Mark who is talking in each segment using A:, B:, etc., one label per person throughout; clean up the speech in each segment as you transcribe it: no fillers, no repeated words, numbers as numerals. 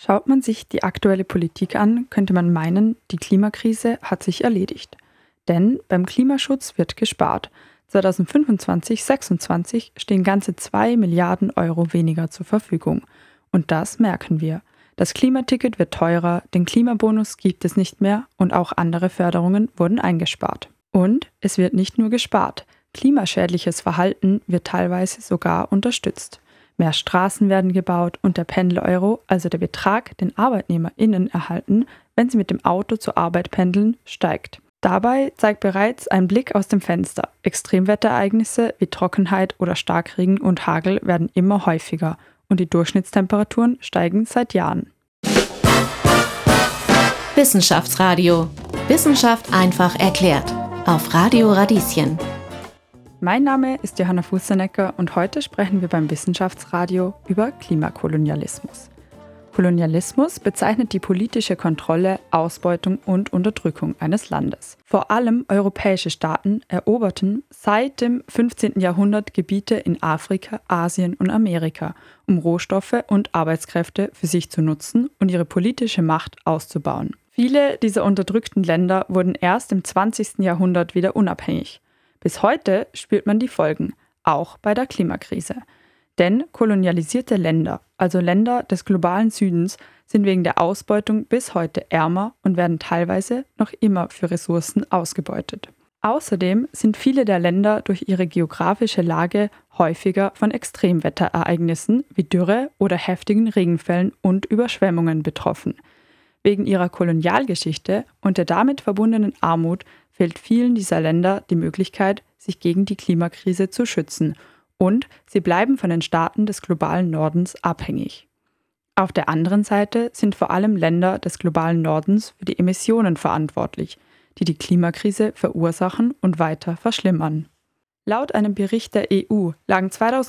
A: Schaut man sich die aktuelle Politik an, könnte man meinen, die Klimakrise hat sich erledigt. Denn beim Klimaschutz wird gespart. 2025/26 stehen ganze 2 Milliarden Euro weniger zur Verfügung. Und das merken wir. Das Klimaticket wird teurer, den Klimabonus gibt es nicht mehr und auch andere Förderungen wurden eingespart. Und es wird nicht nur gespart. Klimaschädliches Verhalten wird teilweise sogar unterstützt. Mehr Straßen werden gebaut und der Pendel-Euro, also der Betrag, den ArbeitnehmerInnen erhalten, wenn sie mit dem Auto zur Arbeit pendeln, steigt. Dabei zeigt bereits ein Blick aus dem Fenster. Extremwetterereignisse wie Trockenheit oder Starkregen und Hagel werden immer häufiger und die Durchschnittstemperaturen steigen seit Jahren.
B: Wissenschaftsradio. Wissenschaft einfach erklärt. Auf Radio Radieschen.
A: Mein Name ist Johanna Fußenecker und heute sprechen wir beim Wissenschaftsradio über Klimakolonialismus. Kolonialismus bezeichnet die politische Kontrolle, Ausbeutung und Unterdrückung eines Landes. Vor allem europäische Staaten eroberten seit dem 15. Jahrhundert Gebiete in Afrika, Asien und Amerika, um Rohstoffe und Arbeitskräfte für sich zu nutzen und ihre politische Macht auszubauen. Viele dieser unterdrückten Länder wurden erst im 20. Jahrhundert wieder unabhängig. Bis heute spürt man die Folgen, auch bei der Klimakrise. Denn kolonialisierte Länder, also Länder des globalen Südens, sind wegen der Ausbeutung bis heute ärmer und werden teilweise noch immer für Ressourcen ausgebeutet. Außerdem sind viele der Länder durch ihre geografische Lage häufiger von Extremwetterereignissen wie Dürre oder heftigen Regenfällen und Überschwemmungen betroffen. Wegen ihrer Kolonialgeschichte und der damit verbundenen Armut fehlt vielen dieser Länder die Möglichkeit, sich gegen die Klimakrise zu schützen. Und sie bleiben von den Staaten des globalen Nordens abhängig. Auf der anderen Seite sind vor allem Länder des globalen Nordens für die Emissionen verantwortlich, die die Klimakrise verursachen und weiter verschlimmern. Laut einem Bericht der EU lagen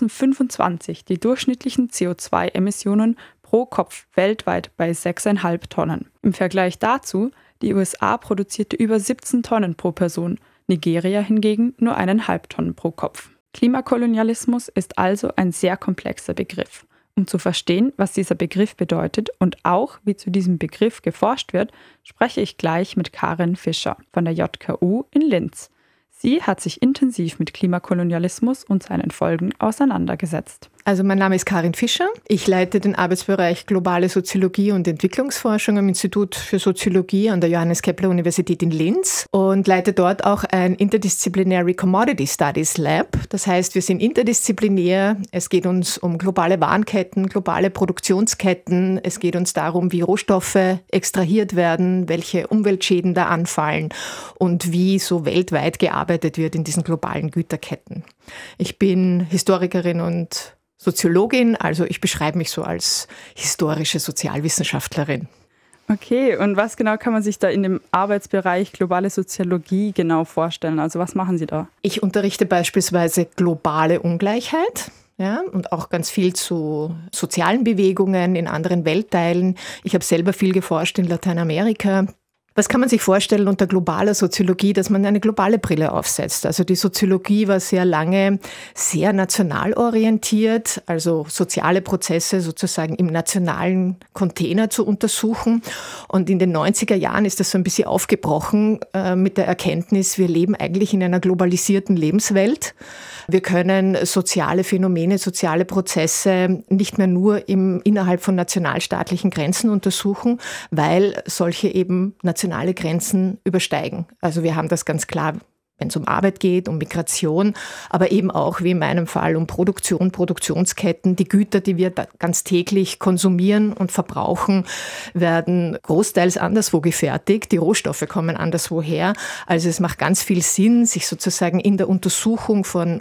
A: 2025 die durchschnittlichen CO2-Emissionen pro Kopf weltweit bei 6,5 Tonnen. Im Vergleich dazu, die USA produzierte über 17 Tonnen pro Person, Nigeria hingegen nur 1,5 Tonnen pro Kopf. Klimakolonialismus ist also ein sehr komplexer Begriff. Um zu verstehen, was dieser Begriff bedeutet und auch, wie zu diesem Begriff geforscht wird, spreche ich gleich mit Karin Fischer von der JKU in Linz. Sie hat sich intensiv mit Klimakolonialismus und seinen Folgen auseinandergesetzt.
C: Also mein Name ist Karin Fischer. Ich leite den Arbeitsbereich Globale Soziologie und Entwicklungsforschung am Institut für Soziologie an der Johannes Kepler Universität in Linz und leite dort auch ein Interdisciplinary Commodity Studies Lab. Das heißt, wir sind interdisziplinär. Es geht uns um globale Warenketten, globale Produktionsketten. Es geht uns darum, wie Rohstoffe extrahiert werden, welche Umweltschäden da anfallen und wie so weltweit gearbeitet wird in diesen globalen Güterketten. Ich bin Historikerin und Soziologin, also ich beschreibe mich so als historische Sozialwissenschaftlerin.
A: Okay, und was genau kann man sich da in dem Arbeitsbereich globale Soziologie genau vorstellen? Also was machen Sie da?
C: Ich unterrichte beispielsweise globale Ungleichheit. Ja, und auch ganz viel zu sozialen Bewegungen in anderen Weltteilen. Ich habe selber viel geforscht in Lateinamerika. Was kann man sich vorstellen unter globaler Soziologie, dass man eine globale Brille aufsetzt? Also die Soziologie war sehr lange sehr national orientiert, also soziale Prozesse sozusagen im nationalen Container zu untersuchen. Und in den 90er Jahren ist das so ein bisschen aufgebrochen mit der Erkenntnis, wir leben eigentlich in einer globalisierten Lebenswelt. Wir können soziale Phänomene, soziale Prozesse nicht mehr nur innerhalb von nationalstaatlichen Grenzen untersuchen, weil solche eben nationale Grenzen übersteigen. Also wir haben das ganz klar, wenn es um Arbeit geht, um Migration, aber eben auch, wie in meinem Fall, um Produktion, Produktionsketten. Die Güter, die wir ganz täglich konsumieren und verbrauchen, werden großteils anderswo gefertigt. Die Rohstoffe kommen anderswo her. Also es macht ganz viel Sinn, sich sozusagen in der Untersuchung von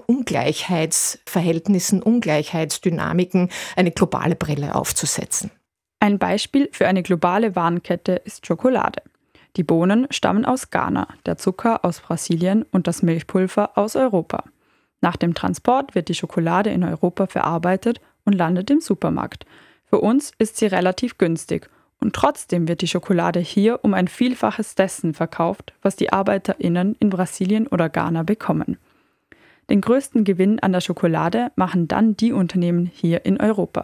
C: Ungleichheitsverhältnissen, Ungleichheitsdynamiken eine globale Brille aufzusetzen.
A: Ein Beispiel für eine globale Warenkette ist Schokolade. Die Bohnen stammen aus Ghana, der Zucker aus Brasilien und das Milchpulver aus Europa. Nach dem Transport wird die Schokolade in Europa verarbeitet und landet im Supermarkt. Für uns ist sie relativ günstig und trotzdem wird die Schokolade hier um ein Vielfaches dessen verkauft, was die ArbeiterInnen in Brasilien oder Ghana bekommen. Den größten Gewinn an der Schokolade machen dann die Unternehmen hier in Europa.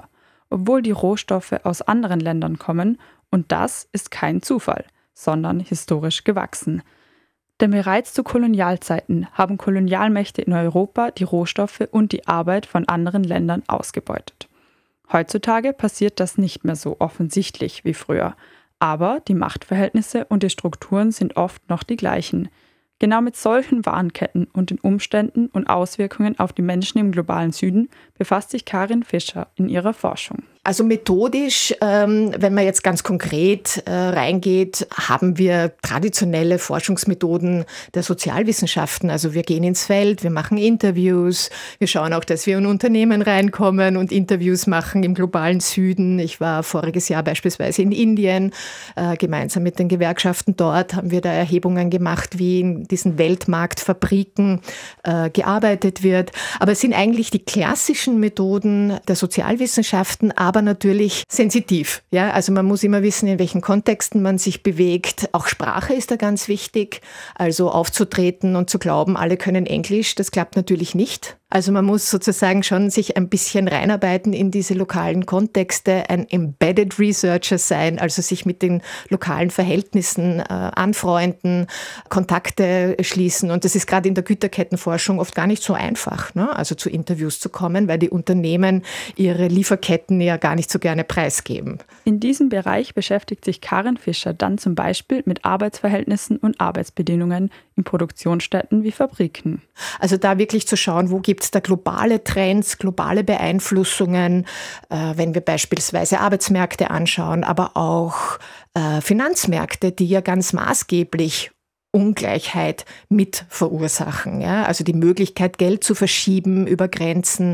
A: obwohl die Rohstoffe aus anderen Ländern kommen, und das ist kein Zufall, sondern historisch gewachsen. Denn bereits zu Kolonialzeiten haben Kolonialmächte in Europa die Rohstoffe und die Arbeit von anderen Ländern ausgebeutet. Heutzutage passiert das nicht mehr so offensichtlich wie früher, aber die Machtverhältnisse und die Strukturen sind oft noch die gleichen. Genau mit solchen Warenketten und den Umständen und Auswirkungen auf die Menschen im globalen Süden befasst sich Karin Fischer in ihrer Forschung.
C: Also methodisch, wenn man jetzt ganz konkret reingeht, haben wir traditionelle Forschungsmethoden der Sozialwissenschaften. Also wir gehen ins Feld, wir machen Interviews, wir schauen auch, dass wir in Unternehmen reinkommen und Interviews machen im globalen Süden. Ich war voriges Jahr beispielsweise in Indien, gemeinsam mit den Gewerkschaften dort haben wir da Erhebungen gemacht, wie in diesen Weltmarktfabriken gearbeitet wird. Aber es sind eigentlich die klassischen Methoden der Sozialwissenschaften, aber natürlich sensitiv. Ja? Also man muss immer wissen, in welchen Kontexten man sich bewegt. Auch Sprache ist da ganz wichtig. Also aufzutreten und zu glauben, alle können Englisch, das klappt natürlich nicht. Also man muss sozusagen schon sich ein bisschen reinarbeiten in diese lokalen Kontexte, ein Embedded Researcher sein, also sich mit den lokalen Verhältnissen anfreunden, Kontakte schließen. Und das ist gerade in der Güterkettenforschung oft gar nicht so einfach, ne? Also zu Interviews zu kommen, weil die Unternehmen ihre Lieferketten ja gar nicht so gerne preisgeben.
A: In diesem Bereich beschäftigt sich Karin Fischer dann zum Beispiel mit Arbeitsverhältnissen und Arbeitsbedingungen in Produktionsstätten wie Fabriken.
C: Also da wirklich zu schauen, wo gibt es da globale Trends, globale Beeinflussungen, wenn wir beispielsweise Arbeitsmärkte anschauen, aber auch Finanzmärkte, die ja ganz maßgeblich Ungleichheit mit verursachen. Ja? Also die Möglichkeit, Geld zu verschieben über Grenzen,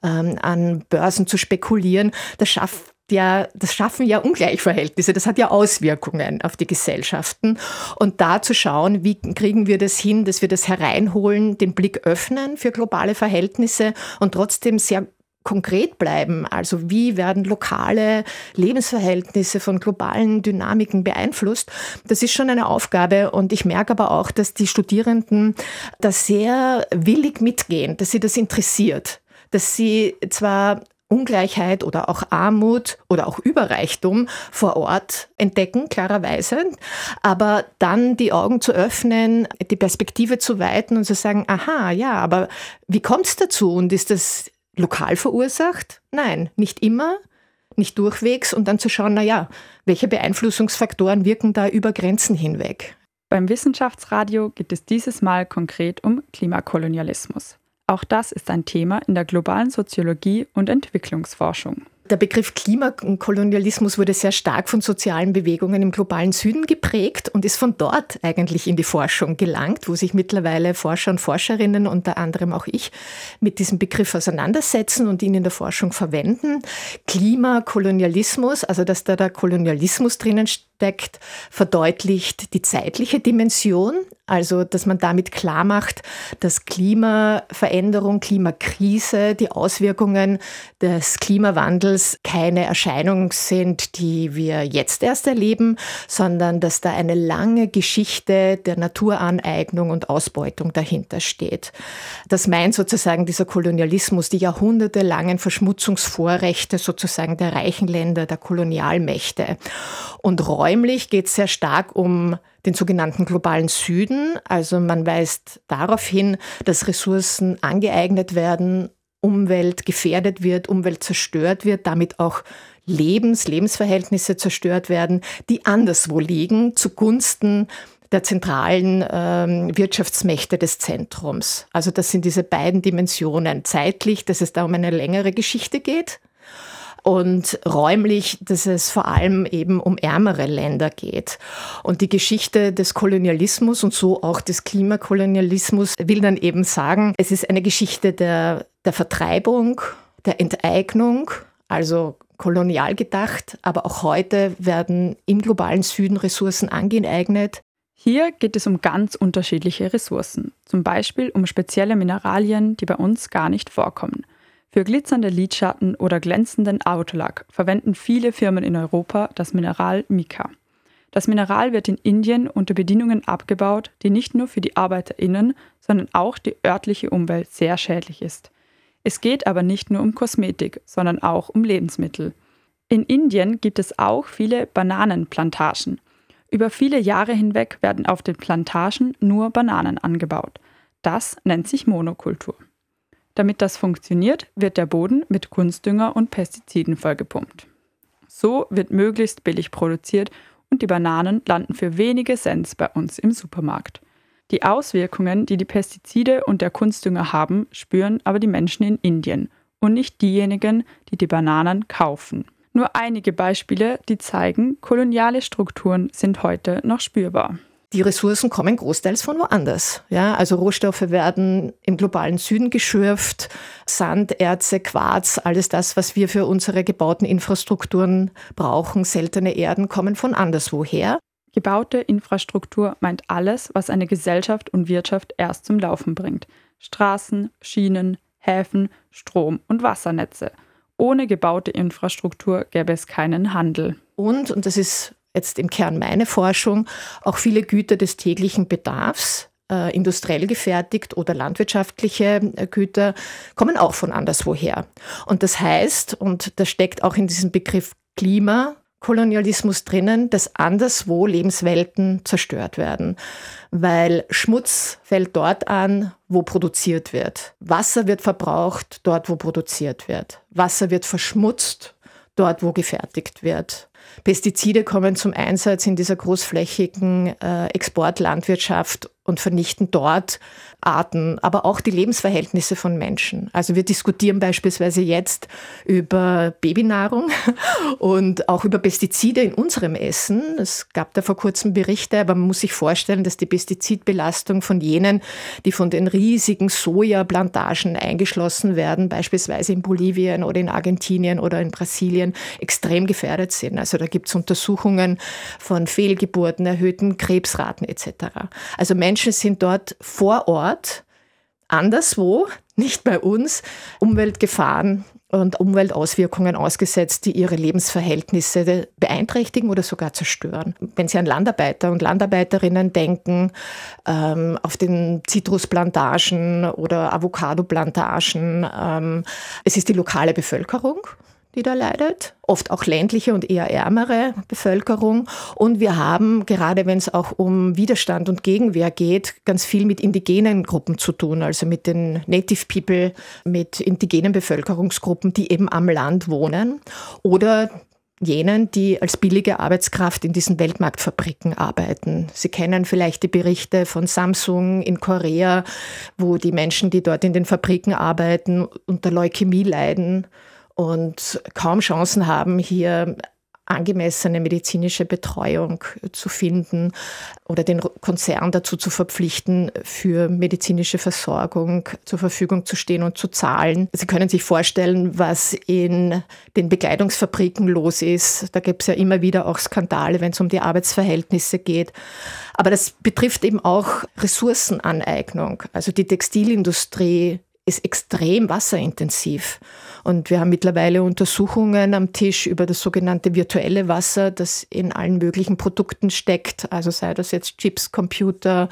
C: an Börsen zu spekulieren, das schaffen ja Ungleichverhältnisse, das hat ja Auswirkungen auf die Gesellschaften. Und da zu schauen, wie kriegen wir das hin, dass wir das hereinholen, den Blick öffnen für globale Verhältnisse und trotzdem sehr konkret bleiben. Also wie werden lokale Lebensverhältnisse von globalen Dynamiken beeinflusst? Das ist schon eine Aufgabe und ich merke aber auch, dass die Studierenden da sehr willig mitgehen, dass sie das interessiert, dass sie zwar Ungleichheit oder auch Armut oder auch Überreichtum vor Ort entdecken, klarerweise. Aber dann die Augen zu öffnen, die Perspektive zu weiten und zu sagen, aha, ja, aber wie kommt es dazu? Und ist das lokal verursacht? Nein, nicht immer, nicht durchwegs. Und dann zu schauen, welche Beeinflussungsfaktoren wirken da über Grenzen hinweg?
A: Beim Wissenschaftsradio geht es dieses Mal konkret um Klimakolonialismus. Auch das ist ein Thema in der globalen Soziologie und Entwicklungsforschung.
C: Der Begriff Klimakolonialismus wurde sehr stark von sozialen Bewegungen im globalen Süden geprägt und ist von dort eigentlich in die Forschung gelangt, wo sich mittlerweile Forscher und Forscherinnen, unter anderem auch ich, mit diesem Begriff auseinandersetzen und ihn in der Forschung verwenden. Klimakolonialismus, also dass da der Kolonialismus drinnen steckt, verdeutlicht die zeitliche Dimension, also dass man damit klar macht, dass Klimaveränderung, Klimakrise, die Auswirkungen des Klimawandels keine Erscheinung sind, die wir jetzt erst erleben, sondern dass da eine lange Geschichte der Naturaneignung und Ausbeutung dahinter steht. Das meint sozusagen dieser Kolonialismus, die jahrhundertelangen Verschmutzungsvorrechte sozusagen der reichen Länder, der Kolonialmächte. Und räumlich geht es sehr stark um den sogenannten globalen Süden. Also man weist darauf hin, dass Ressourcen angeeignet werden, Umwelt gefährdet wird, Umwelt zerstört wird, damit auch Lebensverhältnisse zerstört werden, die anderswo liegen, zugunsten der zentralen Wirtschaftsmächte des Zentrums. Also das sind diese beiden Dimensionen. Zeitlich, dass es da um eine längere Geschichte geht, und räumlich, dass es vor allem eben um ärmere Länder geht. Und die Geschichte des Kolonialismus und so auch des Klimakolonialismus will dann eben sagen, es ist eine Geschichte der Vertreibung, der Enteignung, also kolonial gedacht, aber auch heute werden im globalen Süden Ressourcen angeeignet.
A: Hier geht es um ganz unterschiedliche Ressourcen, zum Beispiel um spezielle Mineralien, die bei uns gar nicht vorkommen. Für glitzernde Lidschatten oder glänzenden Autolack verwenden viele Firmen in Europa das Mineral Mica. Das Mineral wird in Indien unter Bedingungen abgebaut, die nicht nur für die ArbeiterInnen, sondern auch die örtliche Umwelt sehr schädlich ist. Es geht aber nicht nur um Kosmetik, sondern auch um Lebensmittel. In Indien gibt es auch viele Bananenplantagen. Über viele Jahre hinweg werden auf den Plantagen nur Bananen angebaut. Das nennt sich Monokultur. Damit das funktioniert, wird der Boden mit Kunstdünger und Pestiziden vollgepumpt. So wird möglichst billig produziert und die Bananen landen für wenige Cent bei uns im Supermarkt. Die Auswirkungen, die die Pestizide und der Kunstdünger haben, spüren aber die Menschen in Indien und nicht diejenigen, die die Bananen kaufen. Nur einige Beispiele, die zeigen, koloniale Strukturen sind heute noch spürbar.
C: Die Ressourcen kommen großteils von woanders. Ja, also Rohstoffe werden im globalen Süden geschürft, Sand, Erze, Quarz, alles das, was wir für unsere gebauten Infrastrukturen brauchen, seltene Erden, kommen von anderswoher.
A: Gebaute Infrastruktur meint alles, was eine Gesellschaft und Wirtschaft erst zum Laufen bringt. Straßen, Schienen, Häfen, Strom- und Wassernetze. Ohne gebaute Infrastruktur gäbe es keinen Handel.
C: Und das ist jetzt im Kern meine Forschung, auch viele Güter des täglichen Bedarfs, industriell gefertigt oder landwirtschaftliche Güter, kommen auch von anderswoher. Und das heißt, und das steckt auch in diesem Begriff Klimakolonialismus drinnen, dass anderswo Lebenswelten zerstört werden. Weil Schmutz fällt dort an, wo produziert wird. Wasser wird verbraucht, dort, wo produziert wird. Wasser wird verschmutzt, dort, wo gefertigt wird. Pestizide kommen zum Einsatz in dieser großflächigen Exportlandwirtschaft und vernichten dort Arten, aber auch die Lebensverhältnisse von Menschen. Also wir diskutieren beispielsweise jetzt über Babynahrung und auch über Pestizide in unserem Essen. Es gab da vor kurzem Berichte, aber man muss sich vorstellen, dass die Pestizidbelastung von jenen, die von den riesigen Sojaplantagen eingeschlossen werden, beispielsweise in Bolivien oder in Argentinien oder in Brasilien, extrem gefährdet sind. Also da gibt es Untersuchungen von Fehlgeburten, erhöhten Krebsraten etc. Also Menschen sind dort vor Ort, anderswo, nicht bei uns, Umweltgefahren und Umweltauswirkungen ausgesetzt, die ihre Lebensverhältnisse beeinträchtigen oder sogar zerstören. Wenn Sie an Landarbeiter und Landarbeiterinnen denken, auf den Zitrusplantagen oder Avocadoplantagen, es ist die lokale Bevölkerung, die da leidet, oft auch ländliche und eher ärmere Bevölkerung. Und wir haben, gerade wenn es auch um Widerstand und Gegenwehr geht, ganz viel mit indigenen Gruppen zu tun, also mit den Native People, mit indigenen Bevölkerungsgruppen, die eben am Land wohnen oder jenen, die als billige Arbeitskraft in diesen Weltmarktfabriken arbeiten. Sie kennen vielleicht die Berichte von Samsung in Korea, wo die Menschen, die dort in den Fabriken arbeiten, unter Leukämie leiden und kaum Chancen haben, hier angemessene medizinische Betreuung zu finden oder den Konzern dazu zu verpflichten, für medizinische Versorgung zur Verfügung zu stehen und zu zahlen. Sie können sich vorstellen, was in den Bekleidungsfabriken los ist. Da gibt es ja immer wieder auch Skandale, wenn es um die Arbeitsverhältnisse geht. Aber das betrifft eben auch Ressourcenaneignung. Also die Textilindustrie ist extrem wasserintensiv. Und wir haben mittlerweile Untersuchungen am Tisch über das sogenannte virtuelle Wasser, das in allen möglichen Produkten steckt. Also sei das jetzt Chips, Computer,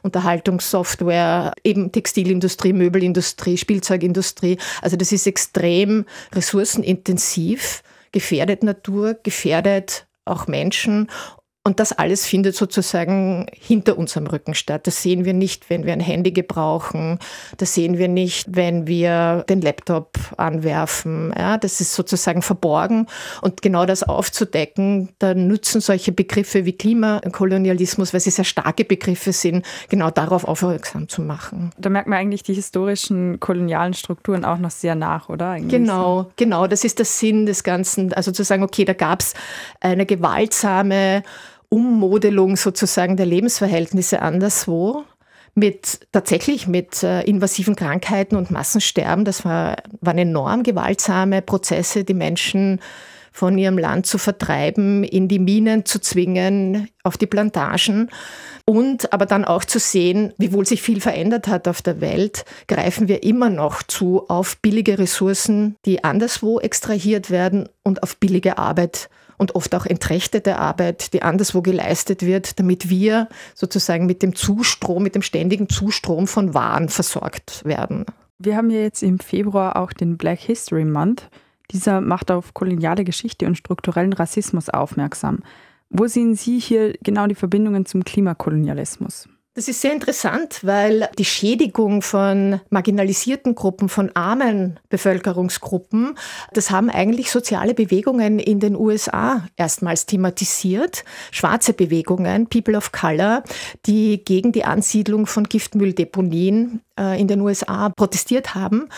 C: Unterhaltungssoftware, eben Textilindustrie, Möbelindustrie, Spielzeugindustrie. Also das ist extrem ressourcenintensiv, gefährdet Natur, gefährdet auch Menschen. Und das alles findet sozusagen hinter unserem Rücken statt. Das sehen wir nicht, wenn wir ein Handy gebrauchen. Das sehen wir nicht, wenn wir den Laptop anwerfen. Ja, das ist sozusagen verborgen. Und genau das aufzudecken, da nützen solche Begriffe wie Klimakolonialismus, weil sie sehr starke Begriffe sind, genau darauf aufmerksam zu machen.
A: Da merkt man eigentlich die historischen kolonialen Strukturen auch noch sehr nach, oder? Eigentlich
C: genau, das ist der Sinn des Ganzen. Also zu sagen, okay, da gab es eine gewaltsame Ummodelung sozusagen der Lebensverhältnisse anderswo, tatsächlich mit invasiven Krankheiten und Massensterben. Das waren enorm gewaltsame Prozesse, die Menschen von ihrem Land zu vertreiben, in die Minen zu zwingen, auf die Plantagen. Und aber dann auch zu sehen, wiewohl sich viel verändert hat auf der Welt, greifen wir immer noch zu auf billige Ressourcen, die anderswo extrahiert werden und auf billige Arbeit und oft auch entrechtete Arbeit, die anderswo geleistet wird, damit wir sozusagen mit dem ständigen Zustrom von Waren versorgt werden.
A: Wir haben ja jetzt im Februar auch den Black History Month. Dieser macht auf koloniale Geschichte und strukturellen Rassismus aufmerksam. Wo sehen Sie hier genau die Verbindungen zum Klimakolonialismus?
C: Das ist sehr interessant, weil die Schädigung von marginalisierten Gruppen, von armen Bevölkerungsgruppen, das haben eigentlich soziale Bewegungen in den USA erstmals thematisiert. Schwarze Bewegungen, People of Color, die gegen die Ansiedlung von Giftmülldeponien in den USA protestiert haben.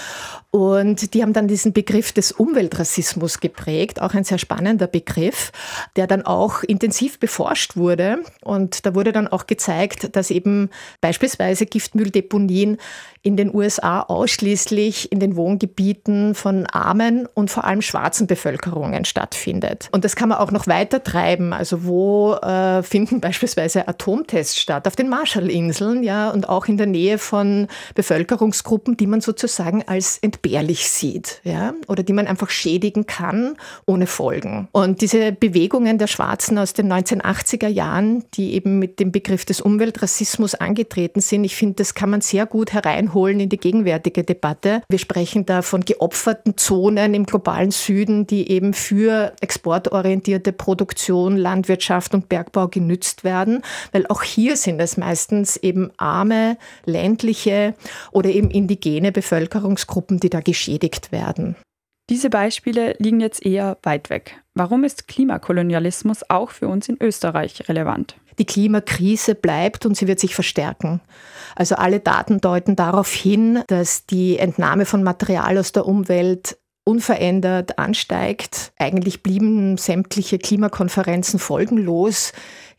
C: Und die haben dann diesen Begriff des Umweltrassismus geprägt, auch ein sehr spannender Begriff, der dann auch intensiv beforscht wurde. Und da wurde dann auch gezeigt, dass eben beispielsweise Giftmülldeponien in den USA ausschließlich in den Wohngebieten von armen und vor allem schwarzen Bevölkerungen stattfindet. Und das kann man auch noch weiter treiben. Also wo finden beispielsweise Atomtests statt? Auf den Marshallinseln, ja, und auch in der Nähe von Bevölkerungsgruppen, die man sozusagen als entbehrlich sieht, ja, oder die man einfach schädigen kann ohne Folgen. Und diese Bewegungen der Schwarzen aus den 1980er Jahren, die eben mit dem Begriff des Umweltrassismus angetreten sind, ich finde, das kann man sehr gut hereinholen in die gegenwärtige Debatte. Wir sprechen da von geopferten Zonen im globalen Süden, die eben für exportorientierte Produktion, Landwirtschaft und Bergbau genützt werden, weil auch hier sind es meistens eben arme, ländliche oder eben indigene Bevölkerungsgruppen, die da geschädigt werden.
A: Diese Beispiele liegen jetzt eher weit weg. Warum ist Klimakolonialismus auch für uns in Österreich relevant?
C: Die Klimakrise bleibt und sie wird sich verstärken. Also alle Daten deuten darauf hin, dass die Entnahme von Material aus der Umwelt unverändert ansteigt. Eigentlich blieben sämtliche Klimakonferenzen folgenlos.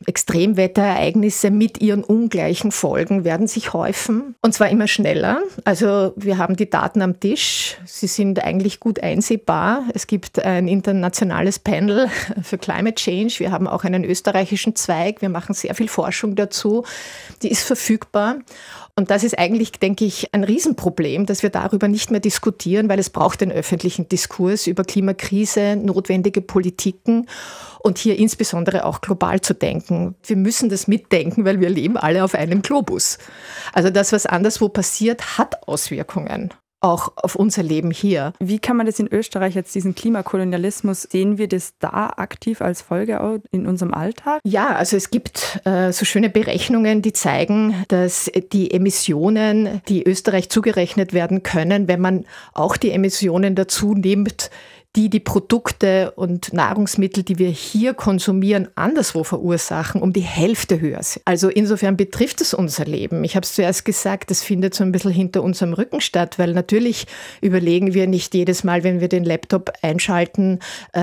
C: Extremwetterereignisse mit ihren ungleichen Folgen werden sich häufen, und zwar immer schneller. Also wir haben die Daten am Tisch, sie sind eigentlich gut einsehbar. Es gibt ein internationales Panel für Climate Change, wir haben auch einen österreichischen Zweig, wir machen sehr viel Forschung dazu, die ist verfügbar. Und das ist eigentlich, denke ich, ein Riesenproblem, dass wir darüber nicht mehr diskutieren, weil es braucht den öffentlichen Diskurs über Klimakrise, notwendige Politiken und hier insbesondere auch global zu denken. Wir müssen das mitdenken, weil wir leben alle auf einem Globus. Also das, was anderswo passiert, hat Auswirkungen. Auch auf unser Leben hier.
A: Wie kann man das in Österreich jetzt, diesen Klimakolonialismus, sehen wir das da aktiv als Folge auch in unserem Alltag?
C: Ja, also es gibt so schöne Berechnungen, die zeigen, dass die Emissionen, die Österreich zugerechnet werden können, wenn man auch die Emissionen dazu nimmt, die Produkte und Nahrungsmittel, die wir hier konsumieren, anderswo verursachen, um die Hälfte höher sind. Also insofern betrifft es unser Leben. Ich habe es zuerst gesagt, das findet so ein bisschen hinter unserem Rücken statt, weil natürlich überlegen wir nicht jedes Mal, wenn wir den Laptop einschalten,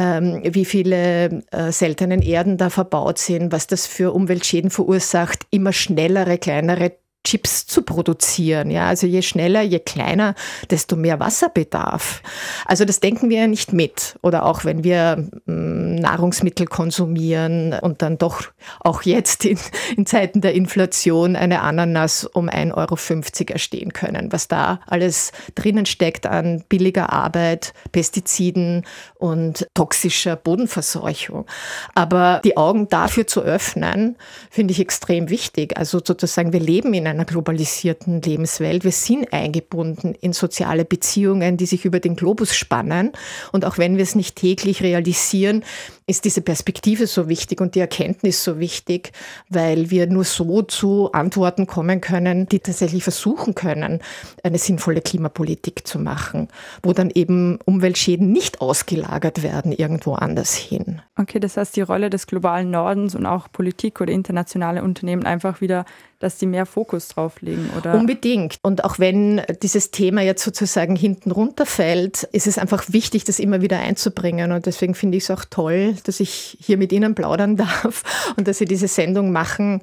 C: wie viele seltenen Erden da verbaut sind, was das für Umweltschäden verursacht, immer schnellere, kleinere Chips zu produzieren. Ja, also je schneller, je kleiner, desto mehr Wasserbedarf. Also das denken wir ja nicht mit. Oder auch wenn wir Nahrungsmittel konsumieren und dann doch auch jetzt in Zeiten der Inflation eine Ananas um 1,50 € erstehen können. Was da alles drinnen steckt an billiger Arbeit, Pestiziden und toxischer Bodenverseuchung. Aber die Augen dafür zu öffnen, finde ich extrem wichtig. Also sozusagen, wir leben in einer globalisierten Lebenswelt. Wir sind eingebunden in soziale Beziehungen, die sich über den Globus spannen. Und auch wenn wir es nicht täglich realisieren, ist diese Perspektive so wichtig und die Erkenntnis so wichtig, weil wir nur so zu Antworten kommen können, die tatsächlich versuchen können, eine sinnvolle Klimapolitik zu machen, wo dann eben Umweltschäden nicht ausgelagert werden irgendwo anders hin.
A: Okay, das heißt, die Rolle des globalen Nordens und auch Politik oder internationale Unternehmen einfach wieder, dass die mehr Fokus drauf legen, oder?
C: Unbedingt. Und auch wenn dieses Thema jetzt sozusagen hinten runterfällt, ist es einfach wichtig, das immer wieder einzubringen. Und deswegen finde ich es auch toll, dass ich hier mit Ihnen plaudern darf und dass Sie diese Sendung machen,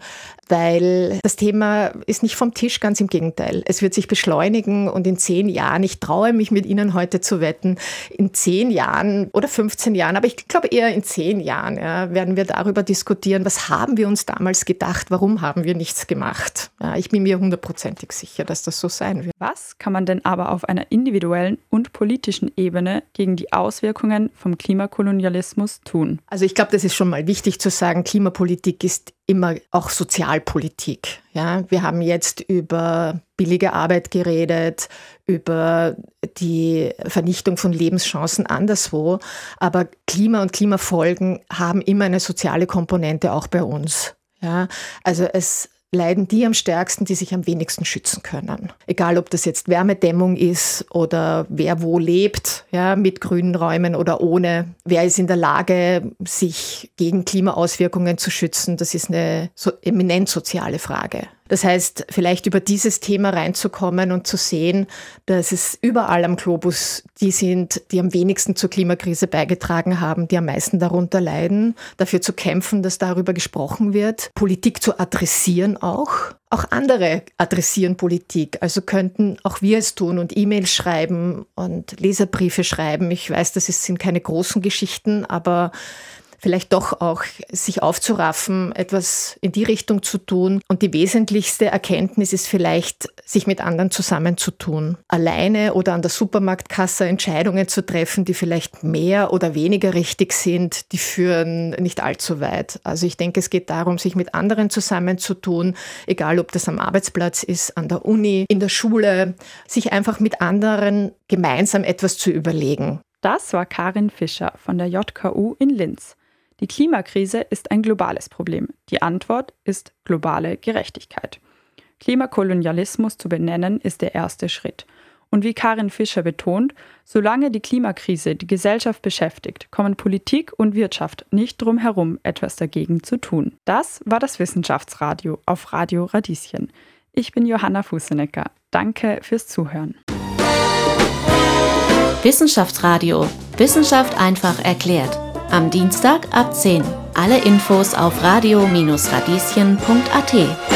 C: weil das Thema ist nicht vom Tisch, ganz im Gegenteil. Es wird sich beschleunigen und in 10 Jahren, ich traue mich mit Ihnen heute zu wetten, in 10 Jahren oder 15 Jahren, aber ich glaube eher in 10 Jahren, ja, werden wir darüber diskutieren, was haben wir uns damals gedacht, warum haben wir nichts gemacht. Ja, ich bin mir 100% sicher, dass das so sein wird.
A: Was kann man denn aber auf einer individuellen und politischen Ebene gegen die Auswirkungen vom Klimakolonialismus tun?
C: Also ich glaube, das ist schon mal wichtig zu sagen, Klimapolitik ist immer auch Sozialpolitik. Ja, wir haben jetzt über billige Arbeit geredet, über die Vernichtung von Lebenschancen anderswo, aber Klima und Klimafolgen haben immer eine soziale Komponente auch bei uns. Ja, also es leiden die am stärksten, die sich am wenigsten schützen können. Egal, ob das jetzt Wärmedämmung ist oder wer wo lebt, ja, mit grünen Räumen oder ohne. Wer ist in der Lage, sich gegen Klimaauswirkungen zu schützen? Das ist eine eminent soziale Frage. Das heißt, vielleicht über dieses Thema reinzukommen und zu sehen, dass es überall am Globus die sind, die am wenigsten zur Klimakrise beigetragen haben, die am meisten darunter leiden, dafür zu kämpfen, dass darüber gesprochen wird, Politik zu adressieren auch. Auch andere adressieren Politik, also könnten auch wir es tun und E-Mails schreiben und Leserbriefe schreiben. Ich weiß, sind keine großen Geschichten, aber vielleicht doch auch sich aufzuraffen, etwas in die Richtung zu tun. Und die wesentlichste Erkenntnis ist vielleicht, sich mit anderen zusammenzutun. Alleine oder an der Supermarktkasse Entscheidungen zu treffen, die vielleicht mehr oder weniger richtig sind, die führen nicht allzu weit. Also ich denke, es geht darum, sich mit anderen zusammenzutun, egal ob das am Arbeitsplatz ist, an der Uni, in der Schule, sich einfach mit anderen gemeinsam etwas zu überlegen.
A: Das war Karin Fischer von der JKU in Linz. Die Klimakrise ist ein globales Problem. Die Antwort ist globale Gerechtigkeit. Klimakolonialismus zu benennen ist der erste Schritt. Und wie Karin Fischer betont, solange die Klimakrise die Gesellschaft beschäftigt, kommen Politik und Wirtschaft nicht drum herum, etwas dagegen zu tun. Das war das Wissenschaftsradio auf Radio Radieschen. Ich bin Johanna Fusenecker. Danke fürs Zuhören.
B: Wissenschaftsradio. Wissenschaft einfach erklärt. Am Dienstag ab 10. Alle Infos auf radio-radieschen.at.